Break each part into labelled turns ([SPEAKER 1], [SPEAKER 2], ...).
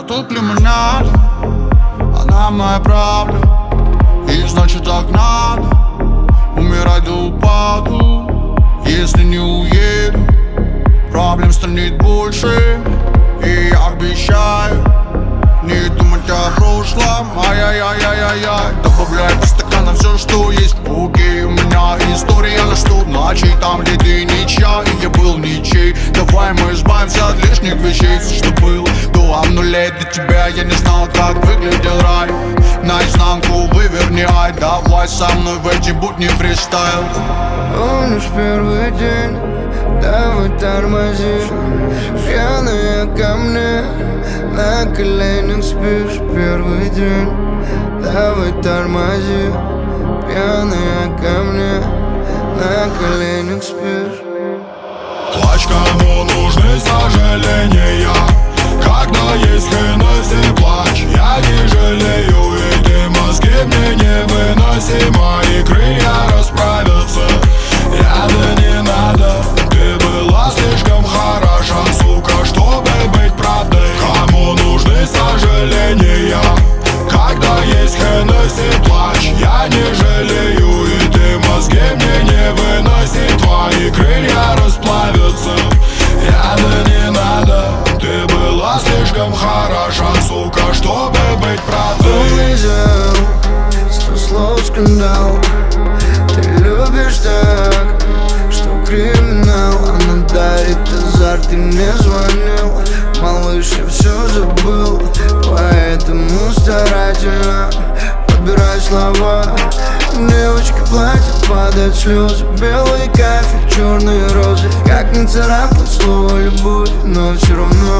[SPEAKER 1] тут лимонада, она моя правда, и значит так надо умирать до упаду. Если не уеду, проблем станет больше. И я обещаю не думать о прошлом. Ай-яй-яй-яй-яй. Добавляй по стаканам все, что есть. Окей, у меня история на 100 ночей, там, где ты ничья и я был ничей. Давай мы избавимся от лишних вещей. Все, что было до нулей для тебя, я не знал, как выглядел рай. Наизнанку выверни, ай, давай со мной в эти будни фристайл.
[SPEAKER 2] Помнишь первый день, давай тормози. Пьяная ко мне, на коленях спишь. Первый день, давай тормози. Пьяная ко мне, на коленях спишь.
[SPEAKER 3] Плачь, кому нужны сожаления, когда есть Хеннесси, плачь. Я не жалею, и ты мозги мне невыносимо, и крылья расправятся. Яда не надо, ты была слишком хороша, сука, чтобы быть правдой. Кому нужны сожаления, когда есть Хеннесси, плачь. Я не жалею, и ты мозги мне не выноси, твои крылья расплавятся. Яда не надо, ты была слишком хороша, сука, чтобы быть правдой.
[SPEAKER 2] Увидел 100 слов скандал. Ты любишь так, что криминал. Она дарит азарт, ты мне звонил. Малыш, я все забыл, поэтому старательно подбирай слова. Девочка платье, падают слезы. Белый кафель, черные розы. Как не царапать слово любовь, но все равно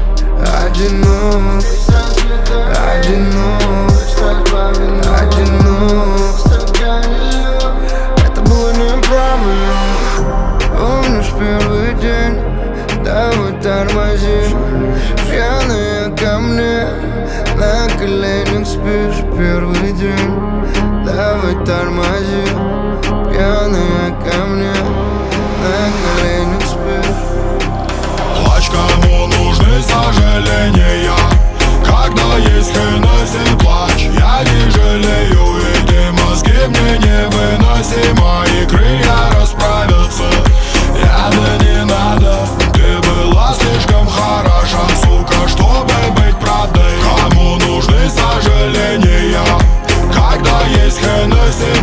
[SPEAKER 2] одинок. Одинок, одинок. Это было неправильно. Помнишь первый день, давай тормози. Пьяная ко мне, на коленях спишь. Первый день, давай тормози. Пьяная ко мне, на коленях спишь.
[SPEAKER 3] Плачь, кому нужны сожаления, когда есть Хеннесси, плачь. Я не жалею, и ты мозги мне невыносимо, и крылья расправятся. Яда не надо, ты была слишком хороша, сука, чтобы быть правдой. Кому нужны сожаления, когда есть Хеннесси,